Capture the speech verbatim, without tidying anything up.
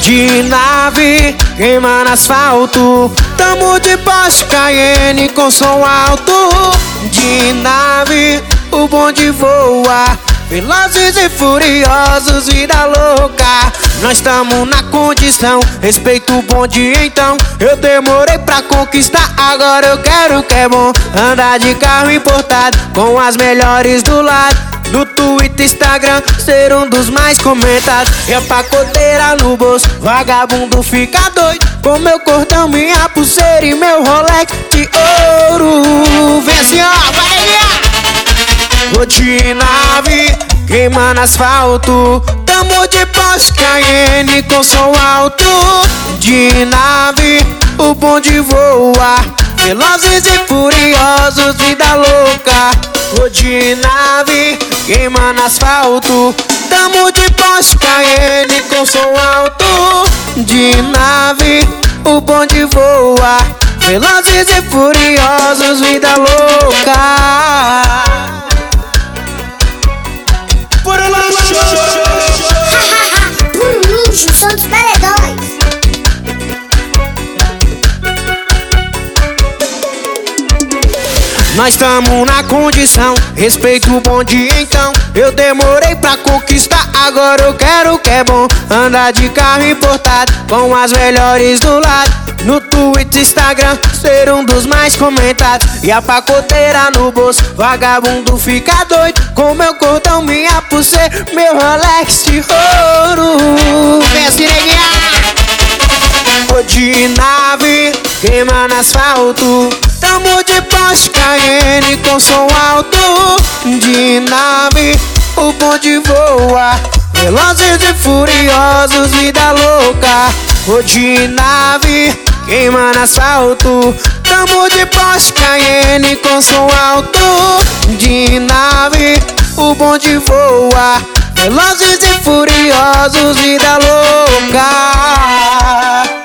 De nave, queimando asfalto. Tamo de Porsche Cayenne com som alto. De nave, o bonde voa. Velozes e furiosos, vida louca. Nós tamo na condição, respeito o bonde então. Eu demorei pra conquistar, agora eu quero que é bom. Andar de carro importado, com as melhores do lado. No Twitter, Instagram, ser um dos mais comentados. E a pacoteira no bolso, vagabundo fica doido. Com meu cordão, minha pulseira e meu Rolex de ouro. Vem assim ó, vai aí! Vou de nave, queimando asfalto. Tamo de Porsche Cayenne com som alto. De nave, o bonde voa. Velozes e furiosos, vida louca. Vou de nave, queimando asfalto. Tamo de Porsche Cayenne com som alto. De nave, o bonde voa. Velozes e furiosos, vida louca. Bora lá, Puro luxo, som dos paredões. Nós tamo na condição, respeito o bonde então. Eu demorei pra conquistar, agora eu quero que é bom. Andar de carro importado, com as melhores do lado. No Twitter, Instagram, ser um dos mais comentados. E a pacoteira no bolso, vagabundo fica doido. Com meu cordão, minha pulseira, meu Rolex de ouro. Vem assim, neguinha! Vou de nave, queimando asfalto. Tamo de Porsche Cayenne com som alto. De nave, o bonde voa. Velozes e furiosos, vida louca. Vou de nave, queimando asfalto. Tamo de Porsche Cayenne com som alto. De nave, o bonde voa. Velozes e furiosos, vida louca.